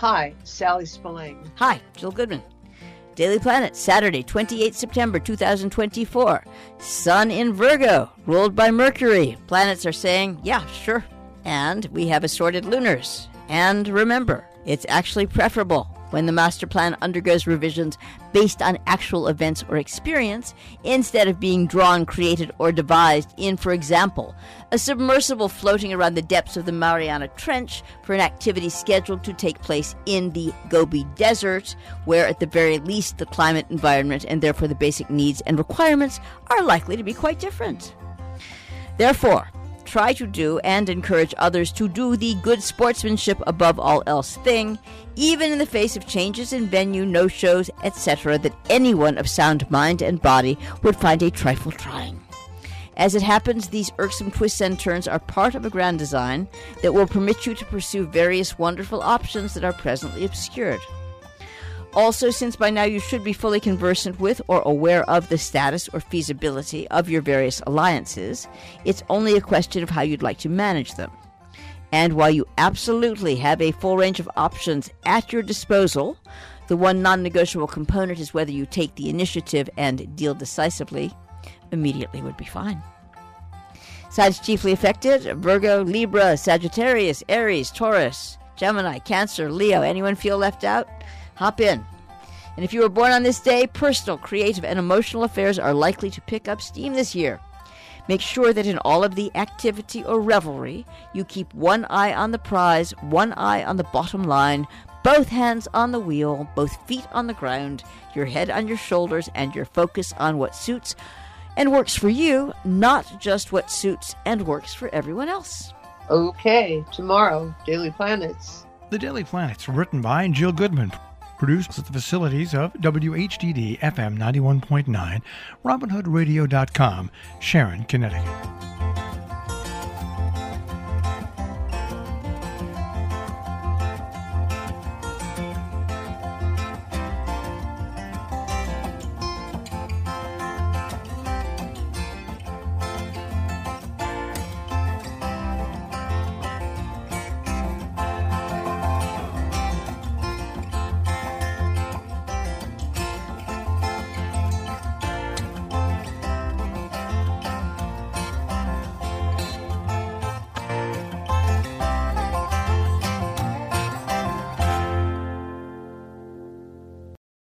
Hi, Sally Spillane. Hi, Jill Goodman. Daily Planet, Saturday, 28 September 2024. Sun in Virgo, ruled by Mercury. Planets are saying, yeah, sure. And we have assorted lunars. And remember, it's actually preferable when the master plan undergoes revisions based on actual events or experience instead of being drawn, created, or devised in, for example, a submersible floating around the depths of the Mariana Trench for an activity scheduled to take place in the Gobi Desert, where at the very least the climate environment and therefore the basic needs and requirements are likely to be quite different. Therefore, try to do and encourage others to do the good sportsmanship above all else thing, even in the face of changes in venue, no-shows, etc., that anyone of sound mind and body would find a trifle trying. As it happens, these irksome twists and turns are part of a grand design that will permit you to pursue various wonderful options that are presently obscured. Also, since by now you should be fully conversant with or aware of the status or feasibility of your various alliances, it's only a question of how you'd like to manage them. And while you absolutely have a full range of options at your disposal, the one non-negotiable component is whether you take the initiative and deal decisively. Immediately would be fine. Signs chiefly affected: Virgo, Libra, Sagittarius, Aries, Taurus, Gemini, Cancer, Leo. Anyone feel left out? Hop in. And if you were born on this day, personal, creative, and emotional affairs are likely to pick up steam this year. Make sure that in all of the activity or revelry, you keep one eye on the prize, one eye on the bottom line, both hands on the wheel, both feet on the ground, your head on your shoulders, and your focus on what suits and works for you, not just what suits and works for everyone else. Okay, tomorrow, Daily Planets. The Daily Planets, written by Jill Goodman. Produced at the facilities of WHDD FM 91.9, RobinHoodRadio.com, Sharon, Connecticut.